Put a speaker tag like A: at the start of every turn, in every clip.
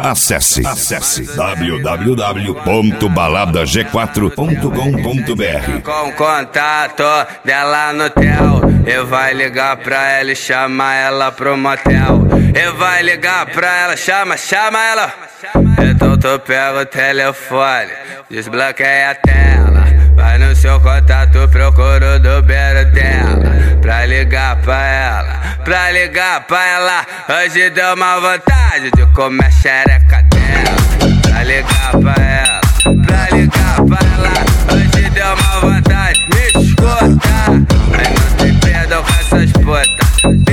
A: Acesse www.baladag4.com.br.
B: Com contato dela no tel, e vai ligar pra ela e chamar ela pro motel. E vai ligar pra ela, chama ela. Então tu pega o telefone, desbloqueia a tela, vai no seu contato, procura o número dela, pra ligar pra ela. Hoje deu uma vontade de comer a xereca dela, pra ligar pra ela. Hoje deu uma vontade, me escuta. Aí não tem perdão com essas putas,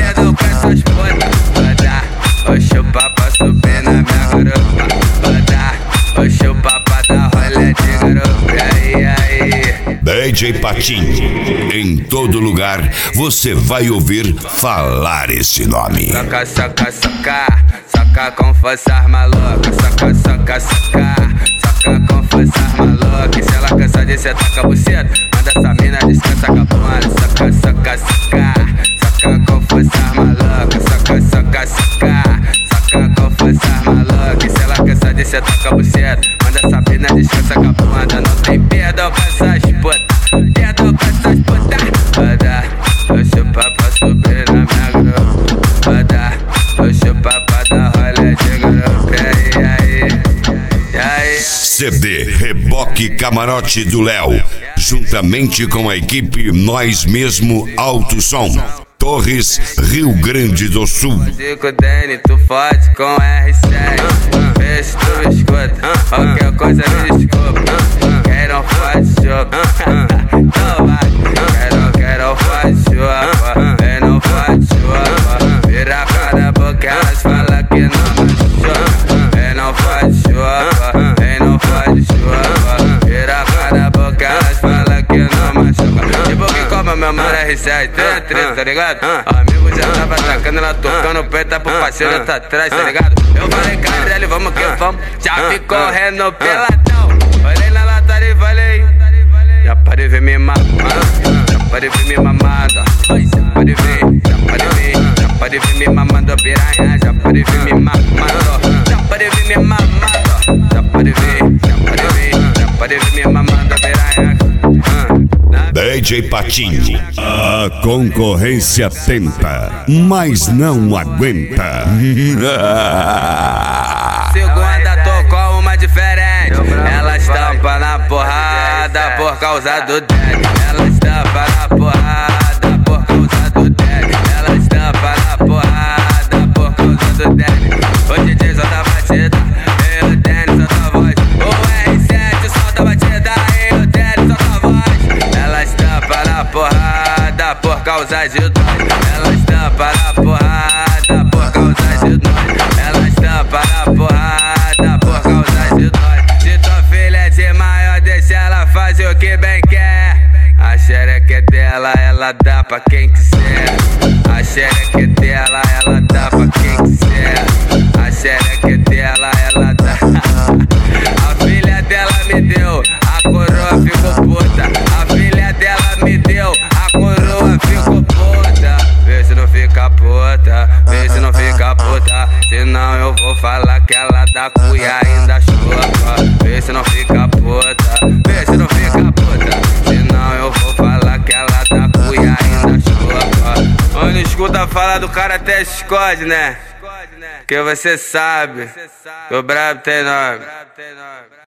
B: Vai dar o chupa pra subir na minha garupa, vai dar o chupa pra dar rolê de garupa. Aí
A: DJ Patinho, em todo lugar você vai ouvir falar esse nome.
B: Saca com força maluca, saca com força maluca. E se ela cansar de sentar com a buceta, manda essa mina descansa com a bunda. Saca com força maluca, saca com força maluca. E se ela cansar de sentar com a buceta, manda essa mina descansa com a bunda. Não tem perdão pra essas putas, Vai dar o chupa pra subir na minha grupo, vai dar o chupa pra dar rolê de garupa. E aí?
A: CD Reboque Camarote do Léo, juntamente com a equipe Nós Mesmo Alto Som, Torres, Rio Grande do Sul.
B: Zico Dene, tu fode com R7, vê se tu escuta, qualquer coisa me desculpa. Quem não faz choco, não vai. Quero faz choco, quem não faz choco, vira a cara boca, elas falam que não machuca. Quem não faz choco, vira a cara boca, elas falam que não machuca. Tipo que como meu mano R7, tem tá ligado? Amigo já tava atacando, ela tocando o peito pro parceiro tá atrás, tá ligado? Eu falei, Carelli, vamos que vamos, já vi correndo peladão. Olhei na lata e falei, já pode ver me mamando, já pode ver me mamando, já pode ver me mamando piranha, já pode ver me mamando, já pode ver me mamando, já pode ver me mamando piranha.
A: DJ Patinho, a concorrência tenta, mas não aguenta.
B: Segunda tocou uma diferente, ela estampa na porrada por causa do deck. Ela estampa na porrada por causa do deck. Ela estampa na porrada por causa do deck. O DJ solta a batida, e o Danny solta a voz. O R7 solta a batida, e o Danny solta a voz. Ela estampa na porrada por causa de nós. Ela estampa na porrada por causa de nós. Ela estampa na porrada por causa de nós. Se tua filha é de maior, deixa ela fazer o que bem quer. A xereca é dela, ela dá pra quem quiser. A xereca é dela, ela dá pra quem quiser. A xereca é dela, ela dá. A filha dela me deu, a coroa ficou puta. A filha dela me deu, a coroa ficou puta. Vê se não fica puta, senão eu vou falar que ela dá cu e ainda chupa. Vê se não fica puta, senão eu vou falar que ela dá cu e ainda chupa. Quando escuta falar do cara até esconde, né? Que você sabe que o brabo tem nome.